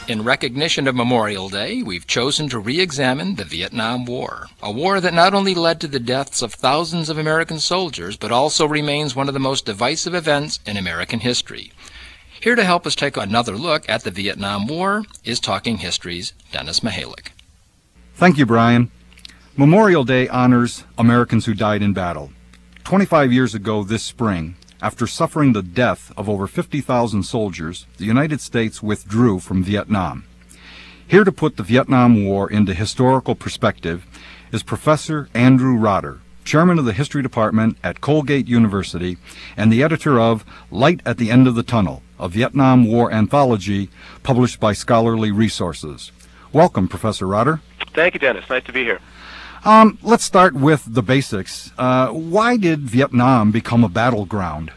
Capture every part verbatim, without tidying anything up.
In recognition of Memorial Day, we've chosen to re-examine the Vietnam War, a war that not only led to the deaths of thousands of American soldiers, but also remains one of the most divisive events in American history. Here to help us take another look at the Vietnam War is Talking History's Dennis Mihalik. Thank you, Brian. Memorial Day honors Americans who died in battle. twenty-five years ago this spring, after suffering the death of over fifty thousand soldiers, the United States withdrew from Vietnam. Here to put the Vietnam War into historical perspective is Professor Andrew Rotter, chairman of the History Department at Colgate University and the editor of Light at the End of the Tunnel, a Vietnam War anthology published by Scholarly Resources. Welcome, Professor Rotter. Thank you, Dennis. Nice to be here. Um, let's start with the basics. Uh, why did Vietnam become a battleground?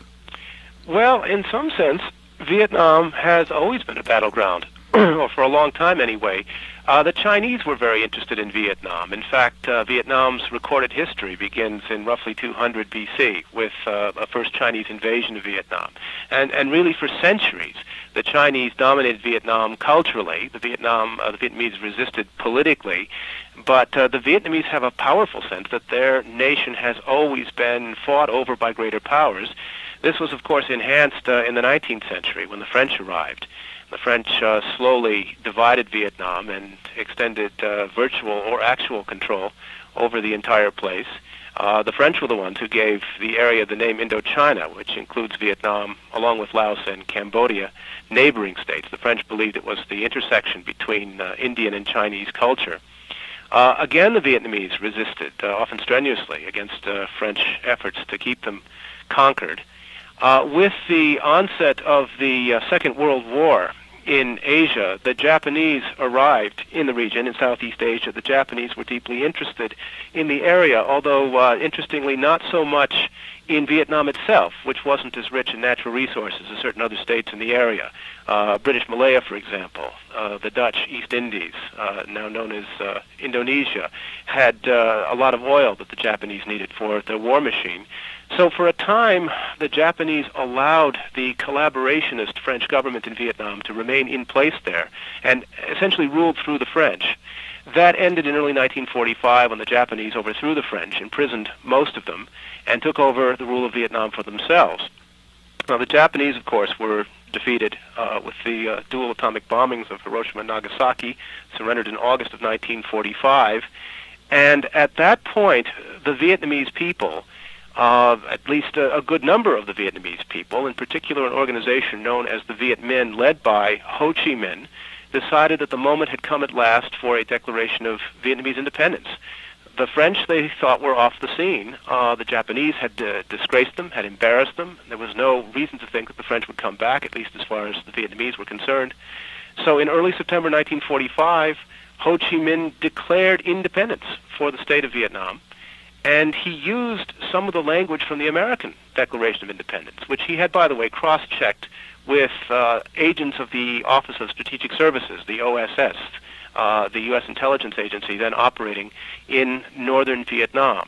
Well, in some sense, Vietnam has always been a battleground, or for a long time anyway. Uh, the Chinese were very interested in Vietnam. In fact, uh, Vietnam's recorded history begins in roughly two hundred B C with uh, a first Chinese invasion of Vietnam. And, and really for centuries, the Chinese dominated Vietnam culturally. The, Vietnam, uh, the Vietnamese resisted politically. But uh, the Vietnamese have a powerful sense that their nation has always been fought over by greater powers. This was, of course, enhanced uh, in the nineteenth century when the French arrived. The French uh, slowly divided Vietnam and extended uh, virtual or actual control over the entire place. Uh, the French were the ones who gave the area the name Indochina, which includes Vietnam, along with Laos and Cambodia, neighboring states. The French believed it was the intersection between uh, Indian and Chinese culture. Uh, again, the Vietnamese resisted, uh, often strenuously, against uh, French efforts to keep them conquered. Uh, with the onset of the uh, Second World War in Asia, the Japanese arrived in the region, in Southeast Asia. The Japanese were deeply interested in the area, although, uh, interestingly, not so much in Vietnam itself, which wasn't as rich in natural resources as certain other states in the area. Uh, British Malaya, for example, uh, the Dutch East Indies, uh, now known as uh, Indonesia, had uh, a lot of oil that the Japanese needed for their war machine. So for a time, the Japanese allowed the collaborationist French government in Vietnam to remain in place there and essentially ruled through the French. That ended in early nineteen forty-five when the Japanese overthrew the French, imprisoned most of them, and took over the rule of Vietnam for themselves. Now, the Japanese, of course, were defeated uh, with the uh, dual atomic bombings of Hiroshima and Nagasaki, surrendered in August of nineteen forty-five. And at that point, the Vietnamese people, Uh, at least a, a good number of the Vietnamese people, in particular an organization known as the Viet Minh, led by Ho Chi Minh, decided that the moment had come at last for a declaration of Vietnamese independence. The French, they thought, were off the scene. Uh, the Japanese had uh, disgraced them, had embarrassed them. There was no reason to think that the French would come back, at least as far as the Vietnamese were concerned. So in early September nineteen forty-five, Ho Chi Minh declared independence for the state of Vietnam. And he used some of the language from the American Declaration of Independence, which he had, by the way, cross-checked with uh, agents of the Office of Strategic Services, the O S S, uh, the U S intelligence agency then operating in northern Vietnam.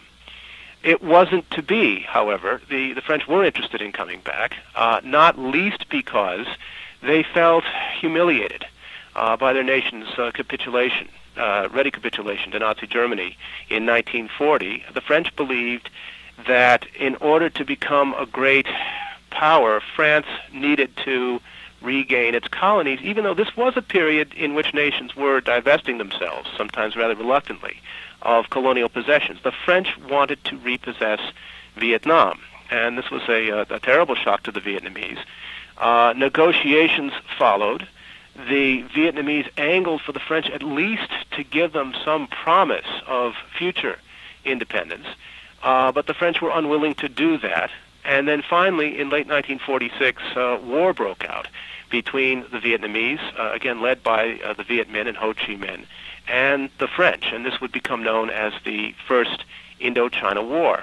It wasn't to be, however. The, the French were interested in coming back, uh, not least because they felt humiliated uh, by their nation's uh, capitulation. Uh, ready capitulation to Nazi Germany in nineteen forty, the French believed that in order to become a great power, France needed to regain its colonies, even though this was a period in which nations were divesting themselves, sometimes rather reluctantly, of colonial possessions. The French wanted to repossess Vietnam, and this was a, a, a terrible shock to the Vietnamese. Uh, negotiations followed. The Vietnamese angled for the French at least to give them some promise of future independence, uh, but the French were unwilling to do that. And then finally, in late nineteen forty-six, uh, war broke out between the Vietnamese, uh, again led by uh, the Viet Minh and Ho Chi Minh, and the French, and this would become known as the First Indochina War.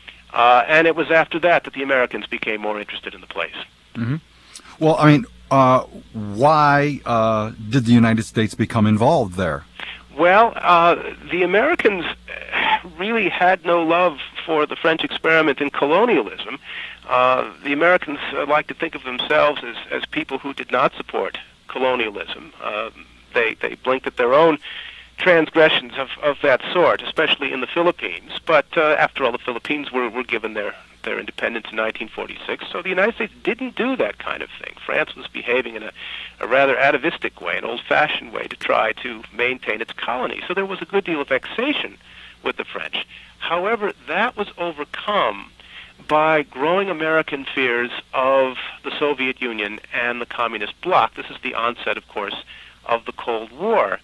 Uh, and it was after that that the Americans became more interested in the place. Mm-hmm. Well, I mean, Uh, why uh, did the United States become involved there? Well, uh, the Americans really had no love for the French experiment in colonialism. Uh, the Americans uh, like to think of themselves as, as people who did not support colonialism. Uh, they, they blinked at their own transgressions of, of that sort, especially in the Philippines. But uh, after all, the Philippines were, were given their, their independence in nineteen forty-six, so the United States didn't do that kind of thing. France was behaving in a, a rather atavistic way, an old-fashioned way to try to maintain its colony. So there was a good deal of vexation with the French. However, that was overcome by growing American fears of the Soviet Union and the Communist bloc. This is the onset, of course, of the Cold War.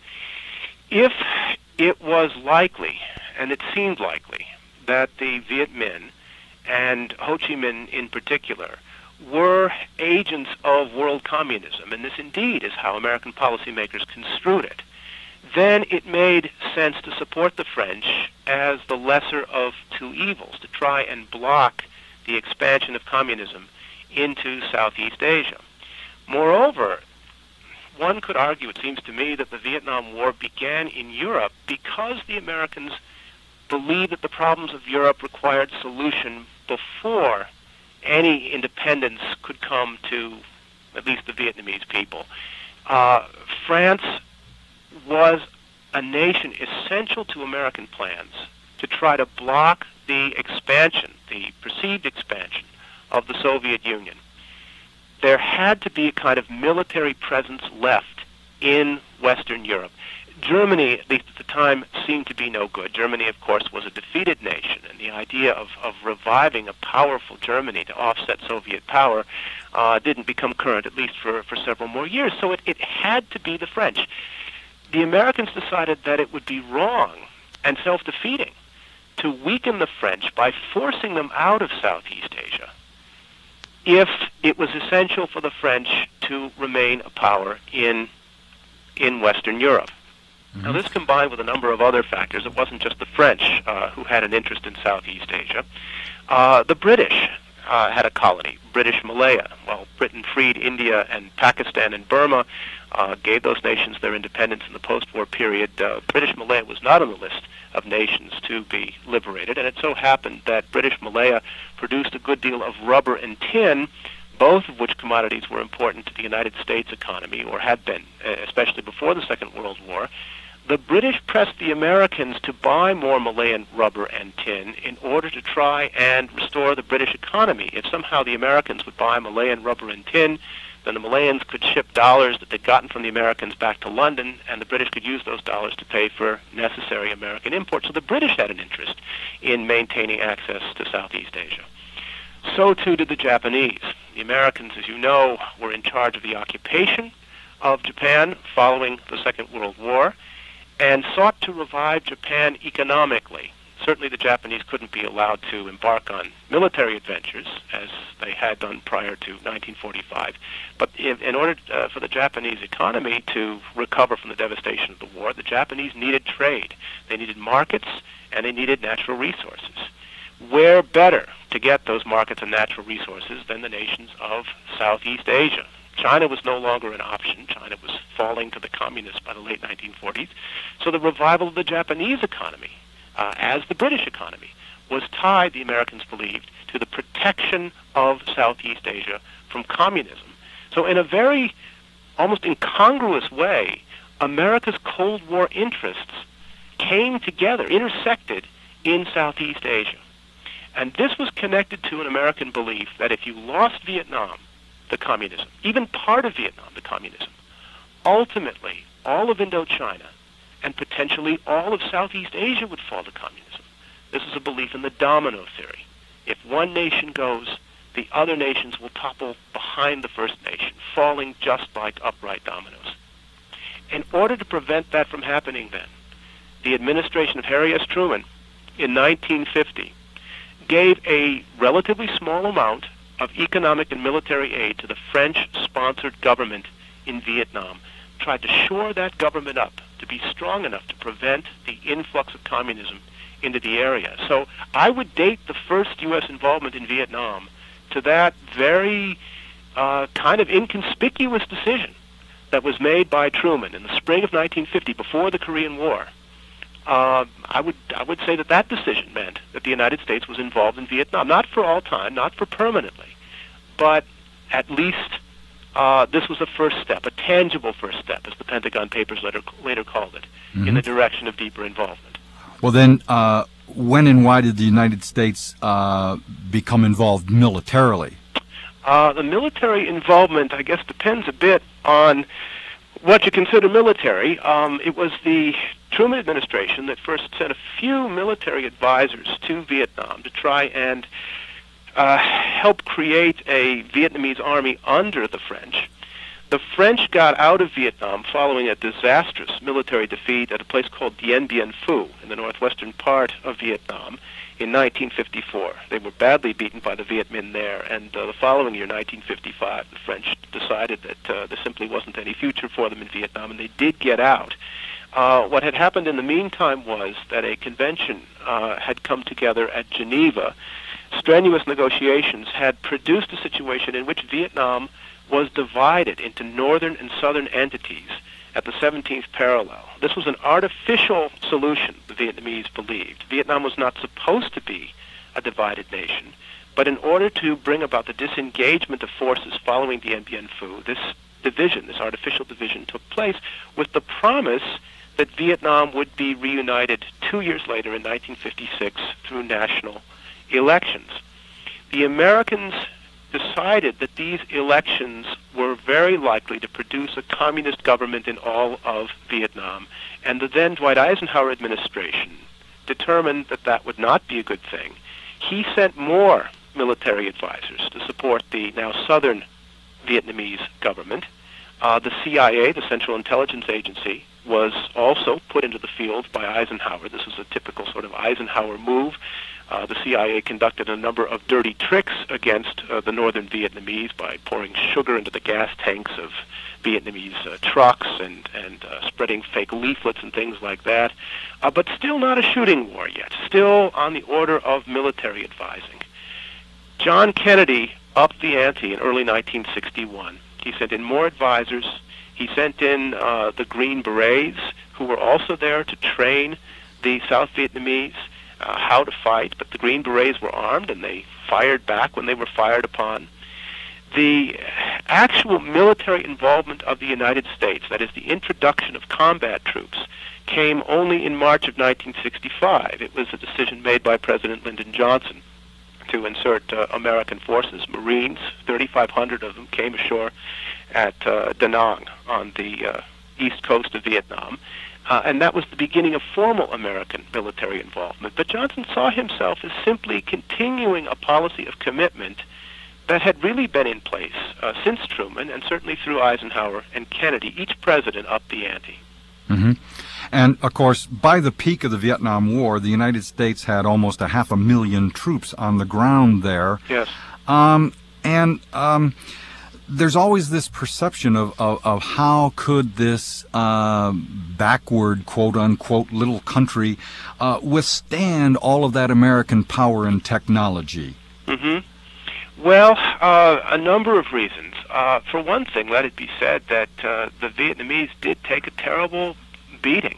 If it was likely, and it seemed likely, that the Viet Minh, and Ho Chi Minh in particular, were agents of world communism, and this indeed is how American policymakers construed it, then it made sense to support the French as the lesser of two evils, to try and block the expansion of communism into Southeast Asia. Moreover, one could argue, it seems to me, that the Vietnam War began in Europe because the Americans believed that the problems of Europe required solution before any independence could come to at least the Vietnamese people. Uh, France was a nation essential to American plans to try to block the expansion, the perceived expansion of the Soviet Union. There had to be a kind of military presence left in Western Europe. Germany, at least at the time, seemed to be no good. Germany, of course, was a defeated nation, and the idea of, of reviving a powerful Germany to offset Soviet power uh, didn't become current, at least for, for several more years. So it, it had to be the French. The Americans decided that it would be wrong and self-defeating to weaken the French by forcing them out of Southeast Asia if it was essential for the French to remain a power in, in Western Europe. Mm-hmm. Now, this combined with a number of other factors. It wasn't just the French uh, who had an interest in Southeast Asia. Uh, the British uh, had a colony, British Malaya. Well, Britain freed India and Pakistan and Burma, uh, gave those nations their independence in the post-war period. Uh, British Malaya was not on the list of nations to be liberated, and it so happened that British Malaya produced a good deal of rubber and tin, both of which commodities were important to the United States economy, or had been, especially before the Second World War. The British pressed the Americans to buy more Malayan rubber and tin in order to try and restore the British economy. If somehow the Americans would buy Malayan rubber and tin, then the Malayans could ship dollars that they'd gotten from the Americans back to London, and the British could use those dollars to pay for necessary American imports. So the British had an interest in maintaining access to Southeast Asia. So too did the Japanese. The Americans, as you know, were in charge of the occupation of Japan following the Second World War and sought to revive Japan economically. Certainly the Japanese couldn't be allowed to embark on military adventures, as they had done prior to nineteen forty-five. But in, in order uh, for the Japanese economy to recover from the devastation of the war, the Japanese needed trade. They needed markets, and they needed natural resources. Where better to get those markets and natural resources than the nations of Southeast Asia? China was no longer an option. China was falling to the communists by the late nineteen forties. So the revival of the Japanese economy, Uh, as the British economy, was tied, the Americans believed, to the protection of Southeast Asia from communism. So in a very almost incongruous way, America's Cold War interests came together, intersected in Southeast Asia. And this was connected to an American belief that if you lost Vietnam, the communism, even part of Vietnam, the communism, ultimately all of Indochina and potentially all of Southeast Asia would fall to communism. This is a belief in the domino theory. If one nation goes, the other nations will topple behind the first nation, falling just like upright dominoes. In order to prevent that from happening then, the administration of Harry S. Truman in nineteen fifty gave a relatively small amount of economic and military aid to the French-sponsored government in Vietnam, tried to shore that government up to be strong enough to prevent the influx of communism into the area. So I would date the first U S involvement in Vietnam to that very uh, kind of inconspicuous decision that was made by Truman in the spring of nineteen fifty, before the Korean War. Uh, I would I would say that that decision meant that the United States was involved in Vietnam, not for all time, not for permanently, but at least uh, this was a first step, a tangible first step, as the Pentagon Papers later, later called it, mm-hmm. in the direction of deeper involvement. Well, then, uh, when and why did the United States uh, become involved militarily? Uh, the military involvement, I guess, depends a bit on what you consider military. Um, it was the Truman administration that first sent a few military advisors to Vietnam to try and uh, help create a Vietnamese army under the French. The French got out of Vietnam following a disastrous military defeat at a place called Dien Bien Phu in the northwestern part of Vietnam in nineteen fifty-four. They were badly beaten by the Viet Minh there, and uh, the following year, nineteen fifty-five, the French decided that uh, there simply wasn't any future for them in Vietnam, and they did get out. Uh, what had happened in the meantime was that a convention uh, had come together at Geneva. Strenuous negotiations had produced a situation in which Vietnam was divided into northern and southern entities at the seventeenth parallel. This was an artificial solution, the Vietnamese believed. Vietnam was not supposed to be a divided nation, but in order to bring about the disengagement of forces following Dien Bien Phu, this division, this artificial division, took place with the promise that Vietnam would be reunited two years later in nineteen fifty-six through national elections. The Americans decided that these elections were very likely to produce a communist government in all of Vietnam, and the then Dwight Eisenhower administration determined that that would not be a good thing. He sent more military advisors to support the now southern Vietnamese government. Uh, the C I A, the Central Intelligence Agency, was also put into the field by Eisenhower. This was a typical sort of Eisenhower move. Uh, the C I A conducted a number of dirty tricks against uh, the northern Vietnamese by pouring sugar into the gas tanks of Vietnamese uh, trucks and, and uh, spreading fake leaflets and things like that. Uh, but still not a shooting war yet, still on the order of military advising. John Kennedy upped the ante in early nineteen sixty-one. He sent in more advisors. He sent in uh, the Green Berets, who were also there to train the South Vietnamese Uh, how to fight, but the Green Berets were armed and they fired back when they were fired upon. The actual military involvement of the United States, that is the introduction of combat troops, came only in March of nineteen sixty-five. It was a decision made by President Lyndon Johnson to insert uh, American forces, Marines. thirty-five hundred of them came ashore at uh, Da Nang on the uh, east coast of Vietnam. Uh, and that was the beginning of formal American military involvement. But Johnson saw himself as simply continuing a policy of commitment that had really been in place uh, since Truman, and certainly through Eisenhower and Kennedy. Each president upped the ante. Mm-hmm. And, of course, by the peak of the Vietnam War, the United States had almost a half a million troops on the ground there. Yes. Um, and... Um, There's always this perception of, of, of how could this uh, backward, quote-unquote, little country uh, withstand all of that American power and technology? Mm-hmm. Well, uh, a number of reasons. Uh, for one thing, let it be said that uh, the Vietnamese did take a terrible beating.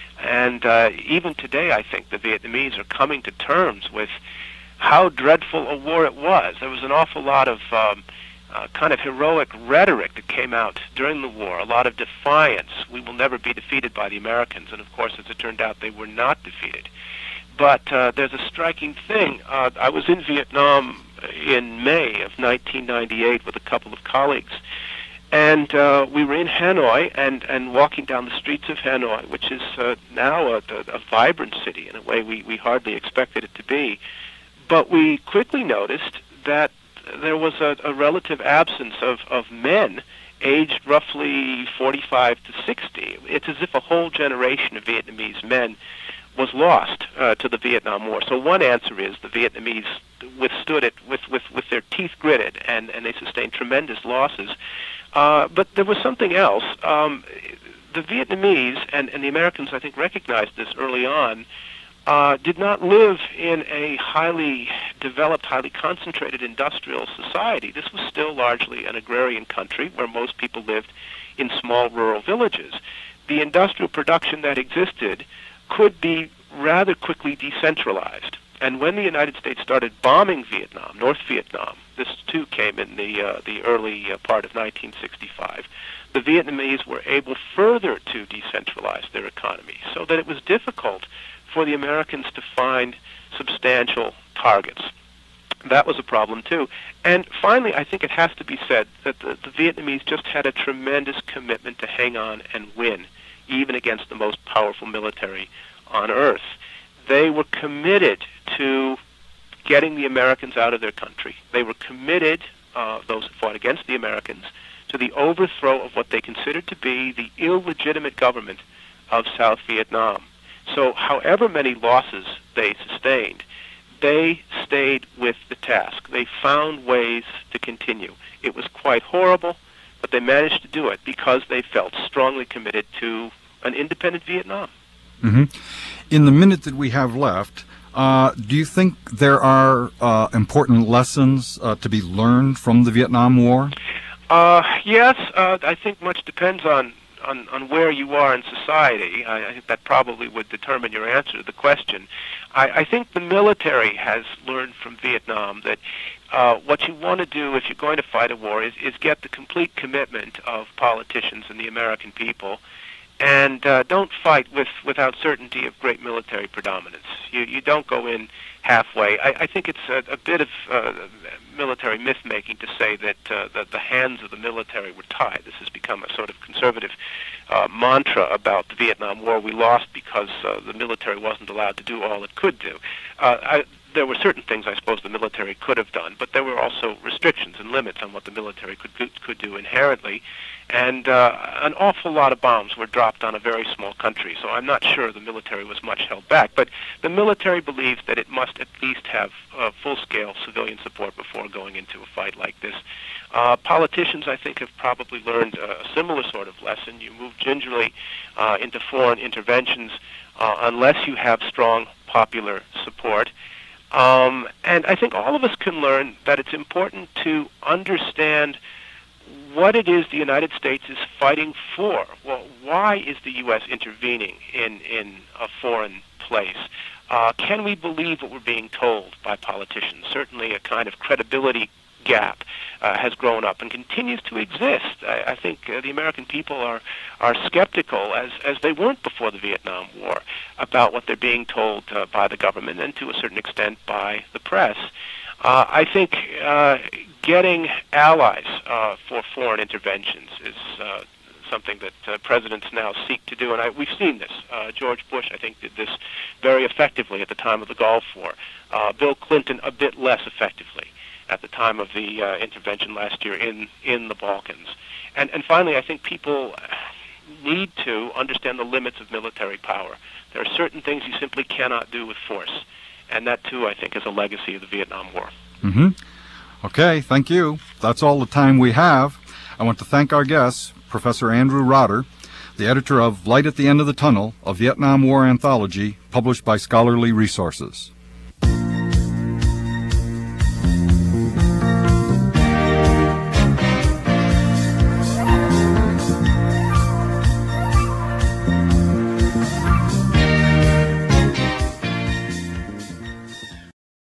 And uh, even today, I think the Vietnamese are coming to terms with how dreadful a war it was. There was an awful lot of... Um, Uh, kind of heroic rhetoric that came out during the war, a lot of defiance. We will never be defeated by the Americans. And, of course, as it turned out, they were not defeated. But uh, there's a striking thing. Uh, I was in Vietnam in May of nineteen ninety-eight with a couple of colleagues. And uh, we were in Hanoi and, and walking down the streets of Hanoi, which is uh, now a, a vibrant city in a way we, we hardly expected it to be. But we quickly noticed that there was a, a relative absence of, of men aged roughly forty-five to sixty. It's as if a whole generation of Vietnamese men was lost uh, to the Vietnam War. So one answer is the Vietnamese withstood it with, with, with their teeth gritted, and, and they sustained tremendous losses. Uh, but there was something else. Um, the Vietnamese, and, and the Americans, I think, recognized this early on, Uh, did not live in a highly developed, highly concentrated industrial society. This was still largely an agrarian country where most people lived in small rural villages. The industrial production that existed could be rather quickly decentralized. And when the United States started bombing Vietnam, North Vietnam, this too came in the uh, the early uh, part of nineteen sixty-five, the Vietnamese were able further to decentralize their economy so that it was difficult for the Americans to find substantial targets. That was a problem too. And finally, I think it has to be said that the, the Vietnamese just had a tremendous commitment to hang on and win, even against the most powerful military on earth. They were committed to getting the Americans out of their country. They were committed, uh, those who fought against the Americans, to the overthrow of what they considered to be the illegitimate government of South Vietnam. So however many losses they sustained, they stayed with the task. They found ways to continue. It was quite horrible, but they managed to do it because they felt strongly committed to an independent Vietnam. Mm-hmm. In the minute that we have left, uh, do you think there are uh, important lessons uh, to be learned from the Vietnam War? Uh, yes, uh, I think much depends on, on, on where you are in society. I, I think that probably would determine your answer to the question. I, I think the military has learned from Vietnam that uh, what you want to do if you're going to fight a war is, is get the complete commitment of politicians and the American people, and uh, don't fight with, without certainty of great military predominance. You, you don't go in halfway. I, I think it's a, a bit of uh, military myth-making to say that, uh, that the hands of the military were tied. This has become a sort of conservative uh, mantra about the Vietnam War. We lost because uh, the military wasn't allowed to do all it could do. Uh, I, there were certain things I suppose the military could have done, but there were also restrictions and limits on what the military could could do inherently. And uh, an awful lot of bombs were dropped on a very small country, so I'm not sure the military was much held back. But the military believes that it must at least have uh, full-scale civilian support before going into a fight like this. Uh, politicians, I think, have probably learned a similar sort of lesson. You move gingerly uh, into foreign interventions uh, unless you have strong popular support. Um, and I think all of us can learn that it's important to understand what it is the United States is fighting for. Well, why is the U S intervening in, in a foreign place? Uh, can we believe what we're being told by politicians? Certainly a kind of credibility gap uh, has grown up and continues to exist. I, I think uh, the American people are, are skeptical, as, as they weren't before the Vietnam War, about what they're being told uh, by the government and to a certain extent by the press. Uh, I think uh, getting allies uh, for foreign interventions is uh, something that uh, presidents now seek to do, and I, we've seen this. Uh, George Bush, I think, did this very effectively at the time of the Gulf War. Uh, Bill Clinton, a bit less effectively at the time of the uh, intervention last year in, in the Balkans. And, and finally, I think people need to understand the limits of military power. There are certain things you simply cannot do with force. And that, too, I think, is a legacy of the Vietnam War. Mm-hmm. Okay, thank you. That's all the time we have. I want to thank our guests, Professor Andrew Rotter, the editor of Light at the End of the Tunnel, a Vietnam War anthology published by Scholarly Resources.